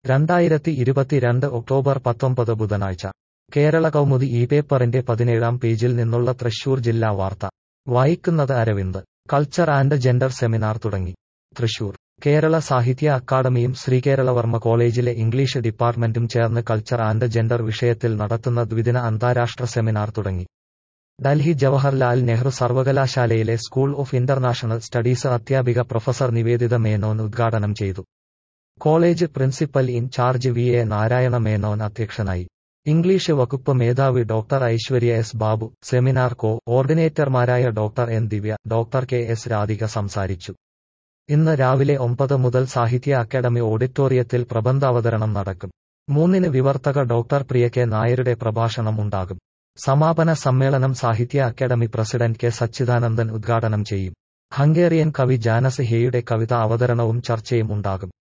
2022 October 19 ബുധനാഴ്ച കേരള കൗമുദി ഈ പേപ്പറിന്റെ 17-ാം പേജിൽ നിന്നുള്ള തൃശൂർ ജില്ലാ വാർത്ത വായിക്കുന്നത് Aravind. Culture and gender seminar തുടങ്ങി. തൃശൂർ കേരള സാഹിത്യ അക്കാദമിയും ശ്രീകേരളവർമ്മ കോളേജിലെ ഇംഗ്ലീഷ് ഡിപ്പാർട്ട്മെന്റും ചേർന്ന് കൾച്ചർ ആൻഡ് ജെൻഡർ വിഷയത്തിൽ നടത്തുന്ന ദ്വിദിന അന്താരാഷ്ട്ര സെമിനാർ തുടങ്ങി. ഡൽഹി ജവഹർലാൽ നെഹ്റു സർവകലാശാലയിലെ സ്കൂൾ ഓഫ് ഇന്റർനാഷണൽ സ്റ്റഡീസ് അധ്യാപിക പ്രൊഫസർ നിവേദിത മേനോൻ ഉദ്ഘാടനം ചെയ്തു. College principal in charge V A. Narayana Menon അധ്യക്ഷനായി. ഇംഗ്ലീഷ് വകുപ്പ് മേധാവി doctor Aishwarya S Babu, seminar ഓർഡിനേറ്റർമാരായ doctor N Divya, doctor K S Radhika സംസാരിച്ചു. ഇന്ന് രാവിലെ 9 മുതൽ സാഹിത്യ അക്കാദമി ഓഡിറ്റോറിയത്തിൽ പ്രബന്ധാവതരണം നടക്കും. 3-ന് വിവർത്തക ഡോക്ടർ പ്രിയ കെ നായരുടെ പ്രഭാഷണം ഉണ്ടാകും. സമാപന സമ്മേളനം സാഹിത്യ അക്കാദമി പ്രസിഡന്റ് കെ സച്ചിദാനന്ദൻ ഉദ്ഘാടനം ചെയ്യും. ഹംഗേറിയൻ കവി ജാനസ് ഹേയുടെ കവിതാ അവതരണവും ചർച്ചയും ഉണ്ടാകും.